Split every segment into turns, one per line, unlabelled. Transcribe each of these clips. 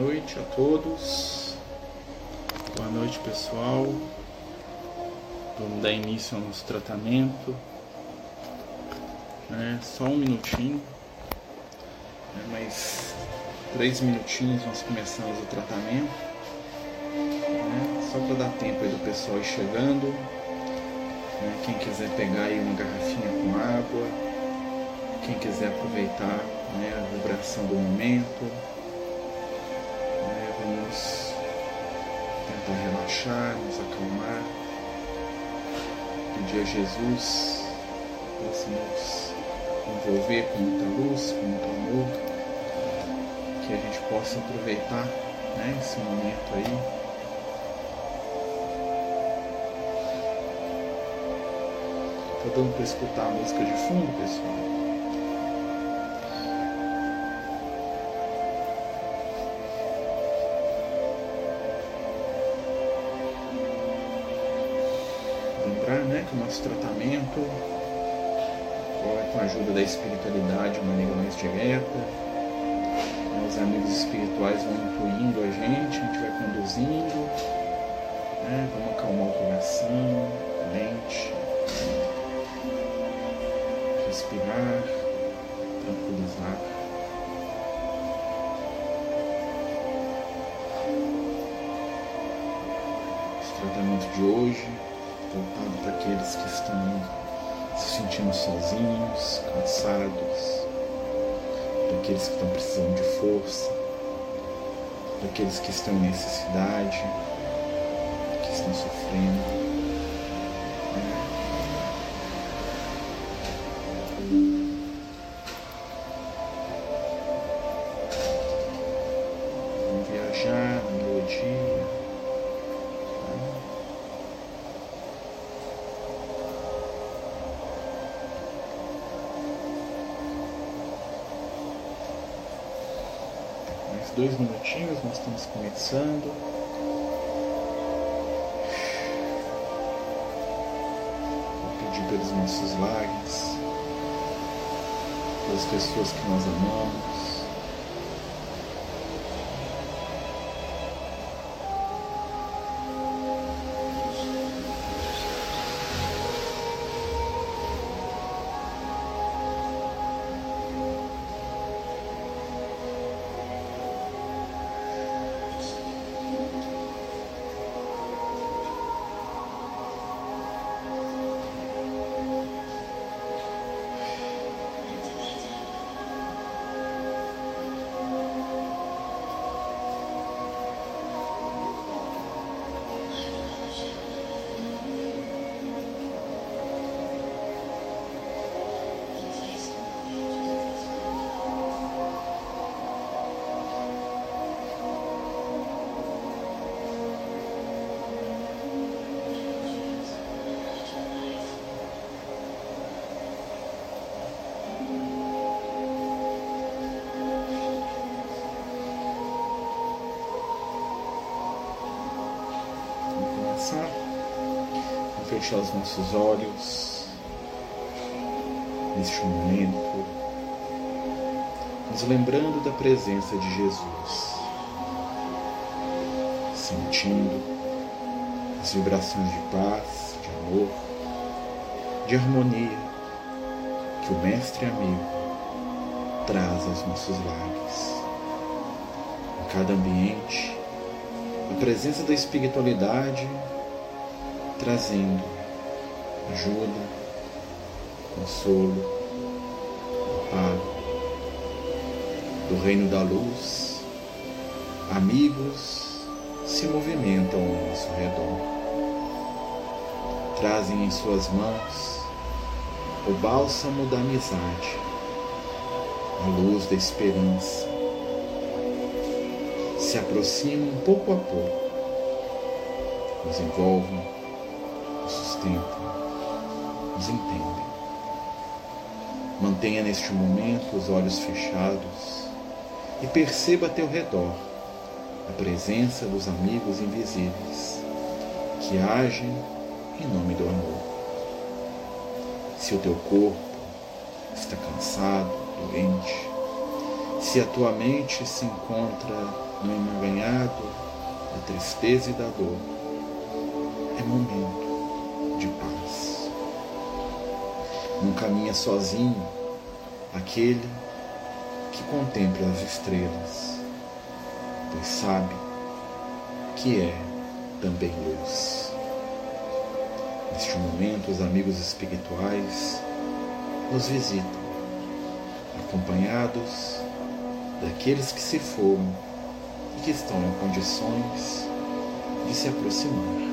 noite a todos. Boa noite, pessoal. Vamos dar início ao nosso tratamento. Só um minutinho. Mais 3 minutinhos nós começamos o tratamento. Só para dar tempo aí do pessoal ir chegando. Quem quiser pegar aí uma garrafinha com água. Quem quiser aproveitar a vibração do momento. Vamos tentar relaxar, nos acalmar, pedir a Jesus para nos envolver com muita luz, com muito amor, que a gente possa aproveitar esse momento aí. Tá dando para escutar a música de fundo, pessoal? Que o nosso tratamento com a ajuda da espiritualidade de uma maneira mais direta. Os amigos espirituais vão incluindo a gente vai conduzindo, vamos acalmar o coração, a mente, respirar, tranquilizar. Esse tratamento de hoje voltado para aqueles que estão se sentindo sozinhos, cansados, para aqueles que estão precisando de força, para aqueles que estão em necessidade, que estão sofrendo. Vamos viajar na melodia. Mais 2 minutinhos, nós estamos começando. Vou pedir pelos nossos lares, pelas pessoas que nós amamos. Vamos fechar os nossos olhos neste momento, nos lembrando da presença de Jesus, sentindo as vibrações de paz, de amor, de harmonia que o Mestre Amigo traz aos nossos lares. Em cada ambiente, a presença da espiritualidade trazendo ajuda, consolo, amparo. Do reino da luz, amigos se movimentam ao nosso redor. Trazem em suas mãos o bálsamo da amizade, a luz da esperança. Se aproximam pouco a pouco, nos envolvem, nos sustentam, nos entendem. Mantenha neste momento os olhos fechados e perceba a teu redor a presença dos amigos invisíveis que agem em nome do amor. Se o teu corpo está cansado, doente, Se a tua mente se encontra no emaranhado da tristeza e da dor, é momento de paz. Não caminha sozinho aquele que contempla as estrelas, pois sabe que é também luz. Neste momento, os amigos espirituais nos visitam, acompanhados daqueles que se foram e que estão em condições de se aproximar.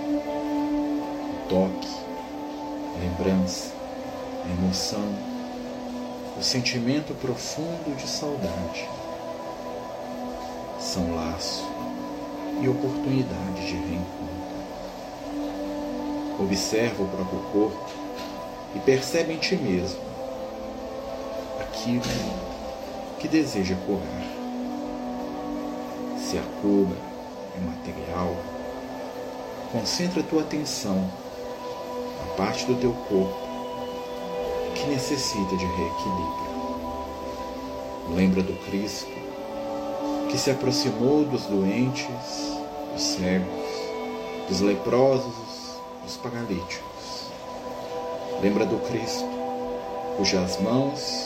O toque, a lembrança, a emoção, o sentimento profundo de saudade são laço e oportunidade de reencontro. Observa o próprio corpo e percebe em ti mesmo aquilo que deseja curar. Se a cura é material, concentra a tua atenção na parte do teu corpo que necessita de reequilíbrio. Lembra do Cristo que se aproximou dos doentes, dos cegos, dos leprosos, dos paralíticos. Lembra do Cristo cujas mãos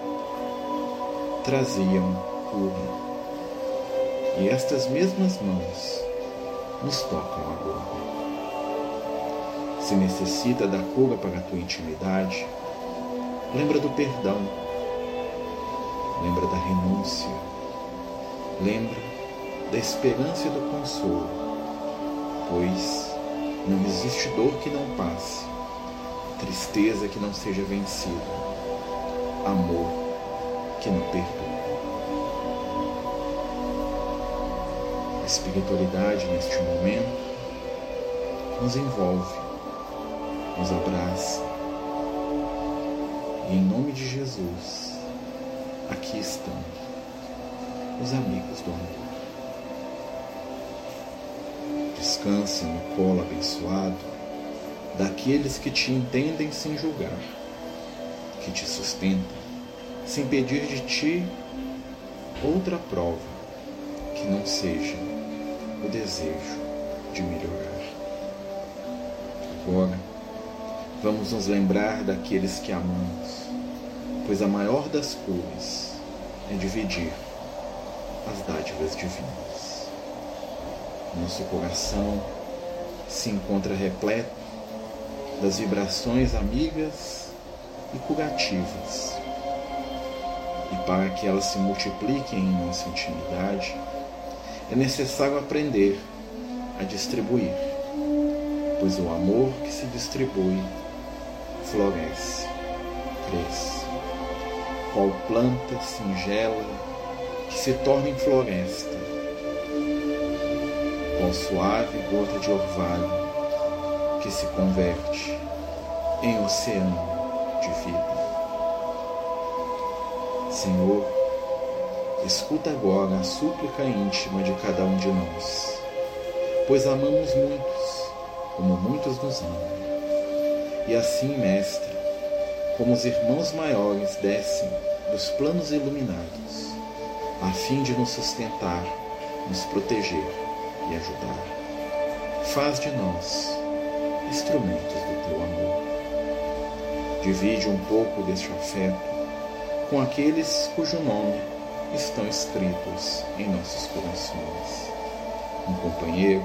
traziam cura. E estas mesmas mãos nos tocam agora. Se necessita da cura para a tua intimidade, lembra do perdão, lembra da renúncia, lembra da esperança e do consolo, pois não existe dor que não passe, tristeza que não seja vencida, amor que não perdoa. A espiritualidade neste momento nos envolve, nos abraça e em nome de Jesus aqui estão os amigos do amor. Descansa no colo abençoado daqueles que te entendem sem julgar, que te sustentam sem pedir de ti outra prova que não seja o desejo de melhorar. Agora, vamos nos lembrar daqueles que amamos, pois a maior das curas é dividir as dádivas divinas. Nosso coração se encontra repleto das vibrações amigas e curativas. E para que elas se multipliquem em nossa intimidade, é necessário aprender a distribuir, pois o amor que se distribui floresce, cresce, qual planta singela que se torna em floresta, qual suave gota de orvalho que se converte em oceano de vida. Senhor, escuta agora a súplica íntima de cada um de nós, pois amamos muitos, como muitos nos amam. E assim, Mestre, como os irmãos maiores descem dos planos iluminados, a fim de nos sustentar, nos proteger e ajudar, faz de nós instrumentos do teu amor. Divide um pouco deste afeto com aqueles cujo nome estão escritos em nossos corações. Um companheiro,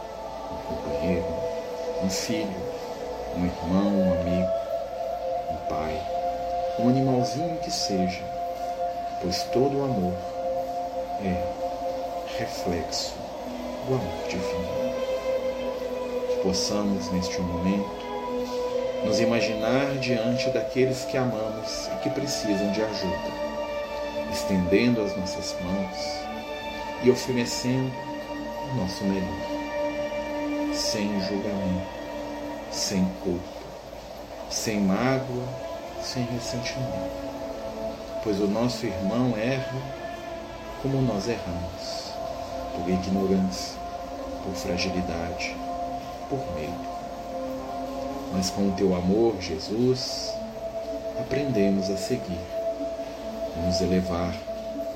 um filho, um irmão, um amigo, um pai, um animalzinho que seja, pois todo amor é reflexo do amor divino. Que possamos, neste momento, nos imaginar diante daqueles que amamos e que precisam de ajuda, estendendo as nossas mãos e oferecendo o nosso melhor, sem julgamento, sem culpa, sem mágoa, sem ressentimento, pois o nosso irmão erra como nós erramos, por ignorância, por fragilidade, por medo. Mas com o teu amor, Jesus, aprendemos a seguir, a nos elevar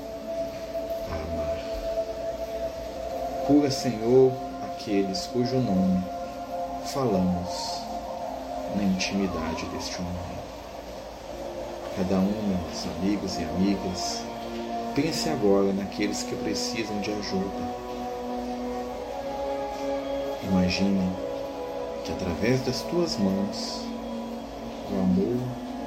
Cura, Senhor, aqueles cujo nome falamos na intimidade deste momento. Cada um, meus amigos e amigas, pense agora naqueles que precisam de ajuda. Imagine que através das tuas mãos, o amor,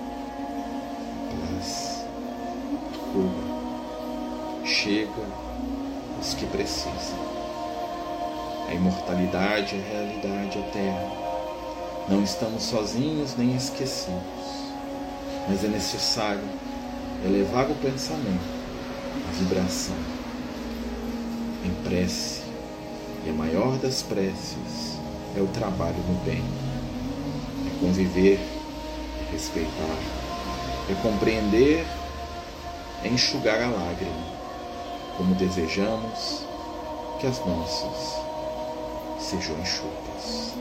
a paz, a cura chega aos que precisam. A imortalidade é a realidade eterna. Não estamos sozinhos nem esquecidos, mas é necessário elevar o pensamento, a vibração, em prece, e a maior das preces é o trabalho no bem, é conviver, é respeitar, é compreender, é enxugar a lágrima, como desejamos que as nossas sejam enxutas.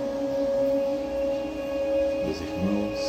Meus irmãos,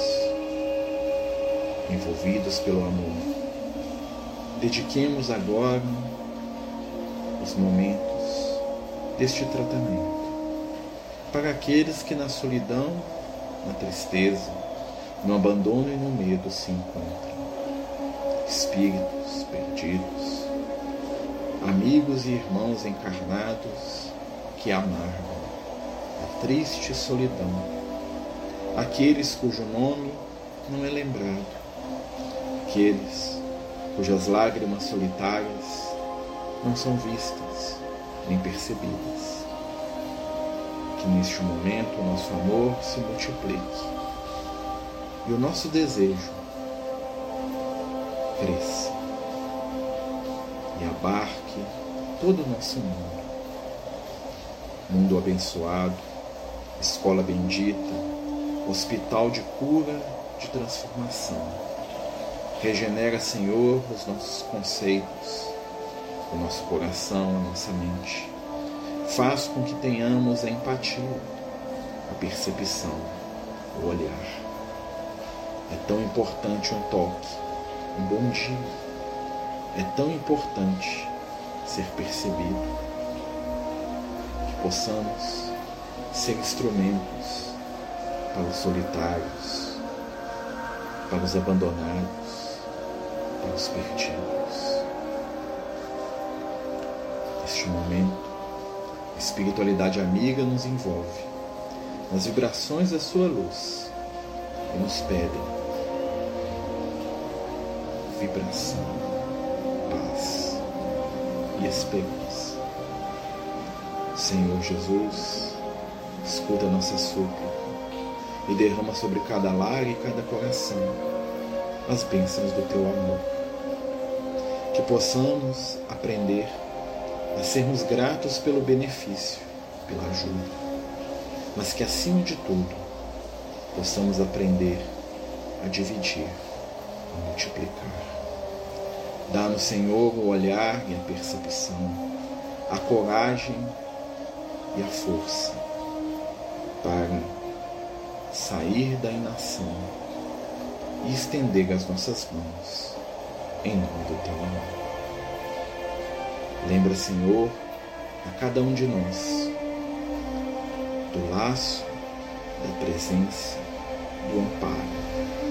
envolvidos pelo amor, dediquemos agora os momentos deste tratamento para aqueles que na solidão, na tristeza, no abandono e no medo se encontram. Espíritos perdidos, amigos e irmãos encarnados que amargam a triste solidão, aqueles cujo nome não é lembrado, aqueles cujas lágrimas solitárias não são vistas nem percebidas. Que neste momento o nosso amor se multiplique e o nosso desejo cresça e abarque todo o nosso mundo. Mundo abençoado, escola bendita, hospital de cura, de transformação. Regenera, Senhor, os nossos conceitos, o nosso coração, a nossa mente. Faz com que tenhamos a empatia, a percepção, o olhar. É tão importante um toque, um bom dia. É tão importante ser percebido. Que possamos ser instrumentos para os solitários, para os abandonados, para os perdidos. Neste momento, a espiritualidade amiga nos envolve nas vibrações da sua luz e nos pedem vibração, paz e esperança. Senhor Jesus, escuta nossa súplica e derrama sobre cada lar e cada coração as bênçãos do teu amor. Que possamos aprender a sermos gratos pelo benefício, pela ajuda, mas que acima de tudo possamos aprender a dividir, a multiplicar. Dá-nos, Senhor, o olhar e a percepção, a coragem e a força para sair da inação e estender as nossas mãos em nome do teu amor. Lembra, Senhor, a cada um de nós do laço, da presença, do amparo.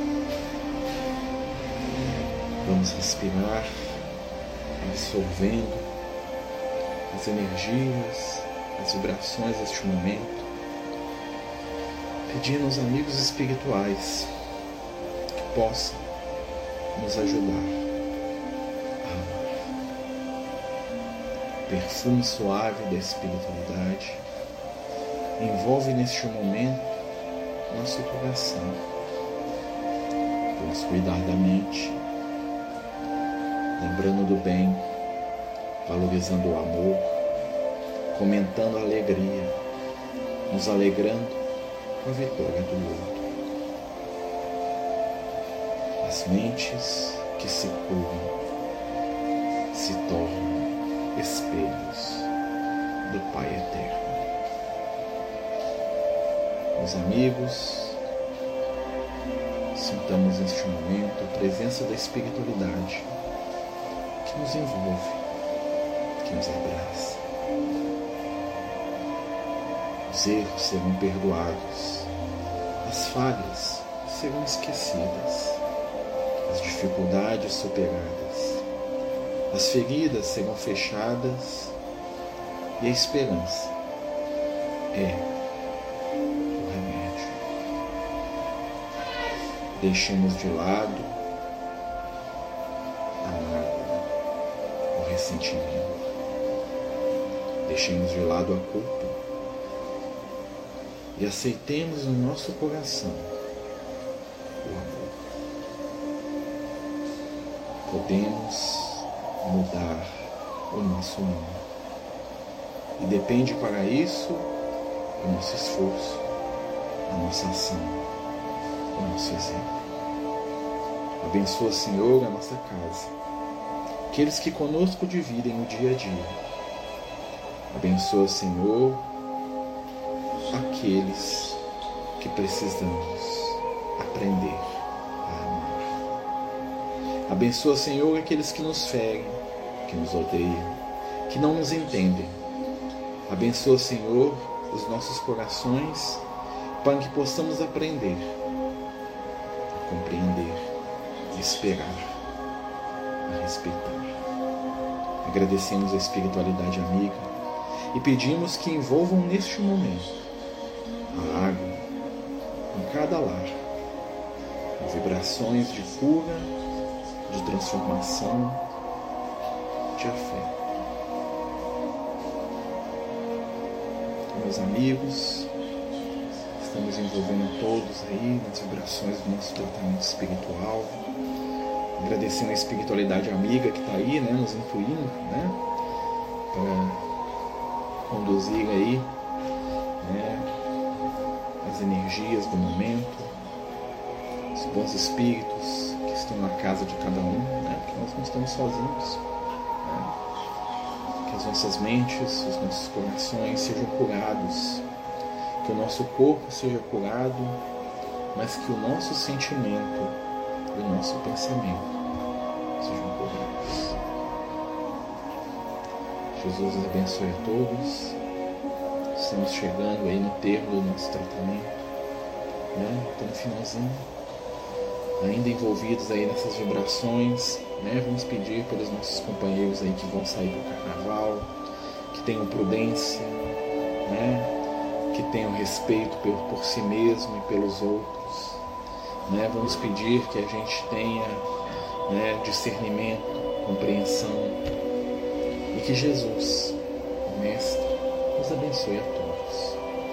Vamos respirar, absorvendo as energias, as vibrações deste momento, pedindo aos amigos espirituais que possam nos ajudar a amar. Perfume suave da espiritualidade envolve neste momento nosso coração. Vamos cuidar da mente, lembrando do bem, valorizando o amor, comentando a alegria, nos alegrando com a vitória do outro. As mentes que se curam se tornam espelhos do Pai Eterno. Meus amigos, sintamos neste momento a presença da espiritualidade que nos envolve, que nos abraça, Os erros serão perdoados, as falhas serão esquecidas, as dificuldades superadas, as feridas serão fechadas e a esperança é o remédio. Deixemos de lado a mágoa, o ressentimento. Deixemos de lado a culpa e aceitemos no nosso coração o amor. Podemos mudar o nosso mundo. E depende para isso o nosso esforço, a nossa ação, o nosso exemplo. Abençoa, Senhor, a nossa casa, aqueles que conosco dividem o dia a dia. Abençoa, Senhor, aqueles que precisamos aprender a amar. Abençoa, Senhor, aqueles que nos ferem, que nos odeiam, que não nos entendem. Abençoa, Senhor, os nossos corações, para que possamos aprender a compreender, a esperar, a respeitar. Agradecemos a espiritualidade amiga e pedimos que envolvam neste momento a água em cada lar, com vibrações de cura, de transformação, de afeto. Meus amigos, estamos envolvendo todos aí nas vibrações do nosso tratamento espiritual, agradecendo a espiritualidade amiga que está aí, né, nos influindo, né, para conduzir aí, né, as energias do momento, os bons espíritos que estão na casa de cada um, né, porque nós não estamos sozinhos, né. Que as nossas mentes, os nossos corações sejam curados, que o nosso corpo seja curado, mas que o nosso sentimento e o nosso pensamento sejam curados. Jesus nos abençoe a todos. Estamos chegando aí no termo do nosso tratamento, né? Então, no finalzinho, ainda envolvidos aí nessas vibrações, né? Vamos pedir pelos nossos companheiros aí que vão sair para o carnaval, que tenham prudência, né? Que tenham respeito por si mesmo e pelos outros, né? Vamos pedir que a gente tenha, né, discernimento, compreensão, e que Jesus, o Mestre, nos abençoe a todos.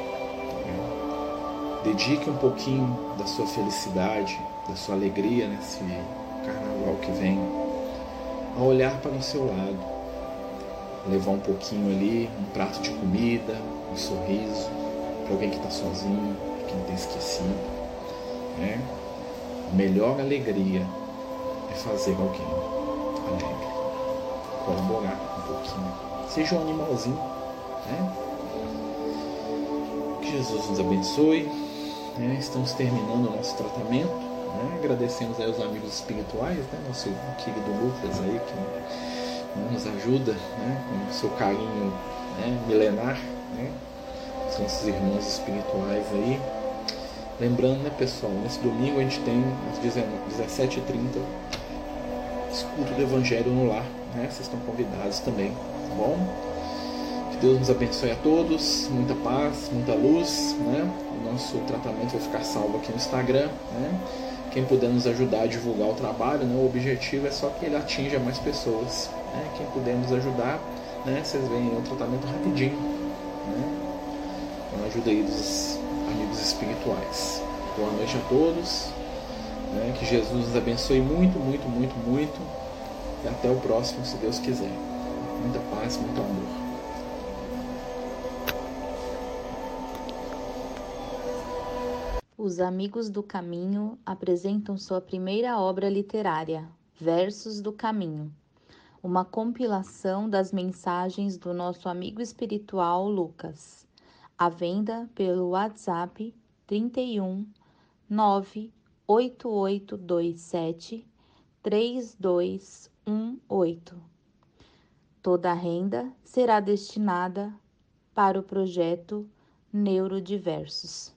Né? Dedique um pouquinho da sua felicidade, da sua alegria nesse carnaval que vem, a olhar para o seu lado, levar um pouquinho ali, um prato de comida, um sorriso, para alguém que está sozinho, para quem está esquecido. Né? A melhor alegria é fazer alguém alegre, colaborar um pouquinho, seja um animalzinho, né? Que Jesus nos abençoe, né? Estamos terminando o nosso tratamento, né? Agradecemos aí aos amigos espirituais, né? Nosso querido Lucas aí, que, né, nos ajuda, né? Com o seu carinho, né, milenar, né? Os nossos irmãos espirituais aí. Lembrando, né, pessoal, nesse domingo a gente tem às 17h30 escuta do Evangelho no Lar, né? Vocês estão convidados também, tá bom? Que Deus nos abençoe a todos, muita paz, muita luz, né? O nosso tratamento vai ficar salvo aqui no Instagram, né? Quem puder nos ajudar a divulgar o trabalho, né? O objetivo é só que ele atinja mais pessoas, né? Quem puder nos ajudar, né? Vocês veem o tratamento rapidinho, né? Com a ajuda aí dos amigos espirituais. Boa noite a todos, né? Que Jesus nos abençoe muito, muito, muito, muito, e até o próximo, se Deus quiser. Muita paz, muito amor.
Os Amigos do Caminho apresentam sua primeira obra literária, Versos do Caminho, uma compilação das mensagens do nosso amigo espiritual Lucas, à venda pelo WhatsApp 31 98827 3218. Toda a renda será destinada para o projeto Neurodiversos.